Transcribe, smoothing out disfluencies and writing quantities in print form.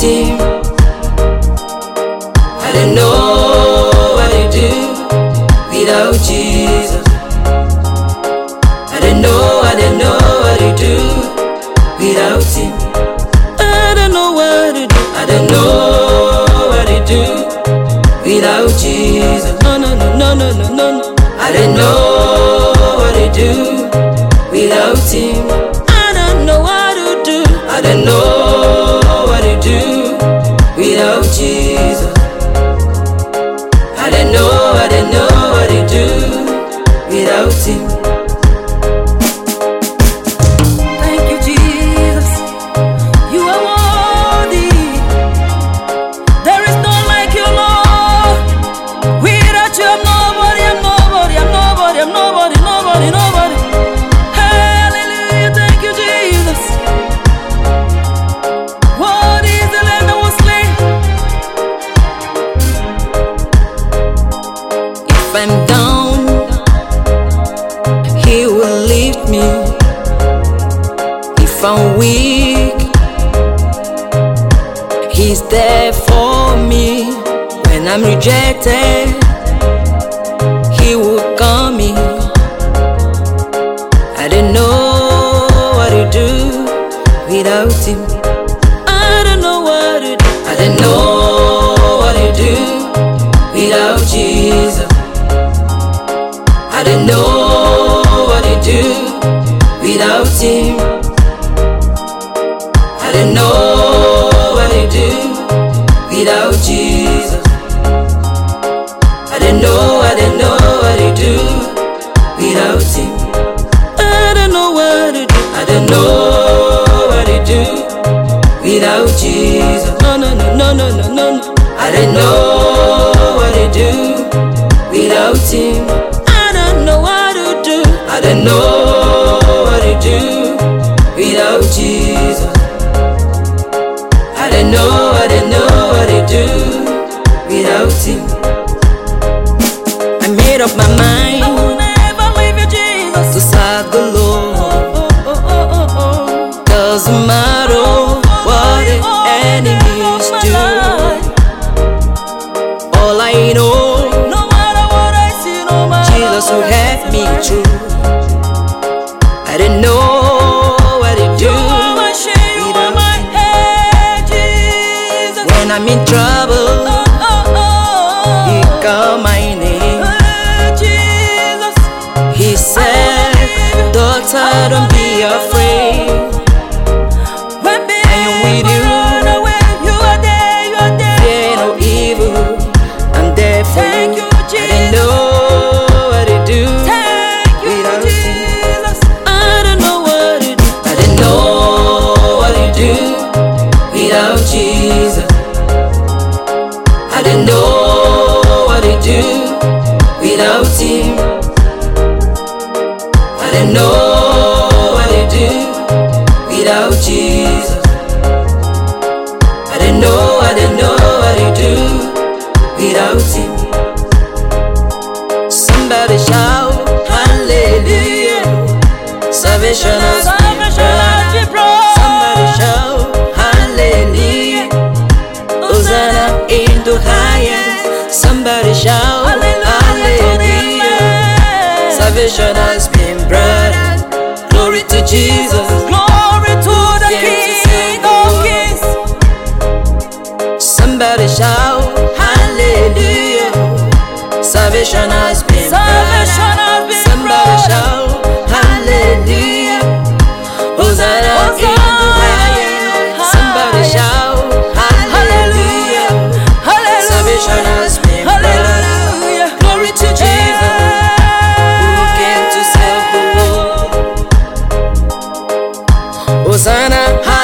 him. I don't know what to do without Jesus. I don't know what to do without him. I don't know what to do. I don't know what to do without Jesus. No, no, no, no, no, no, no. I don't know what to do without him. I don't know what to do. I don't know what to do without Jesus. I don't know what to do without him. Thank you, Jesus. You are worthy. There is none like you, Lord. Without you, I'm nobody, I'm nobody, I'm nobody, I'm nobody, nobody, nobody. Hallelujah, thank you, Jesus. What is the Lamb that was slain? If I'm down, he will lift me. If I'm weak, he's there for me. When I'm rejected, he will come in. I don't know what to do without him. I don't know what to do. I don't know what to do without Jesus. I don't know what to do without him. I don't know what to do without Jesus. I don't know what to do without him. I don't know what to do. I don't know what to do without Jesus. No, no, no, no, no, no, no. I don't know what to do without him. I don't know what to do. I don't know what to do without Jesus. I don't know what to do without him. I made up my mind I will never leave you, Jesus, to serve the Lord. Doesn't matter what the enemies do. All I know, no matter what I see, no matter Jesus will help me through. I don't know what to do. You are my head, Jesus. When I'm in trouble, he called my name. Jesus. He said, daughter, don't be afraid. I am with you. You are there, you are there. Fear no evil, I'm there for you. I don't know what to do without him. I don't know what to do. I don't know what to do without Jesus. I don't know what to do without him. I don't know what to do without Jesus. I don't know what to do without him. Somebody shout hallelujah. Salvation has been brought. Somebody shout hallelujah. Hosanna in the highest. Somebody shout hallelujah. Salvation has been brought. Glory to Jesus. Glory to the King of Kings. Somebody shout hallelujah. Salvation has been brought. Somebody shout hallelujah. Hosanna in the highest. Somebody shout hallelujah. Salvation has been brought. Glory to Jesus, who came to save the world. Hosanna.